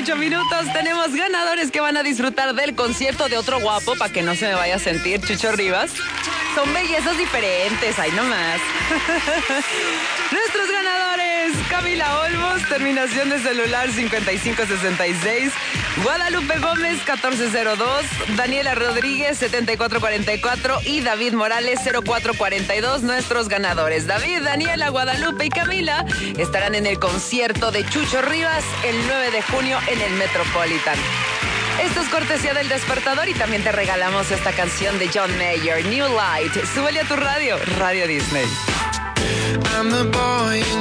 8 minutos. Tenemos ganadores que van a disfrutar del concierto de otro guapo, para que no se me vaya a sentir Chucho Rivas. Son bellezas diferentes, ahí nomás. Nuestros ganadores: Camila Olmos, terminación de celular 5566. Guadalupe Gómez, 1402. Daniela Rodríguez, 7444. Y David Morales, 0442. Nuestros ganadores: David, Daniela, Guadalupe y Camila estarán en el concierto de Chucho Rivas el 9 de junio en el Metropolitan. Esto es cortesía del Despertador y también te regalamos esta canción de John Mayer, New Light. Súbele a tu radio, Radio Disney.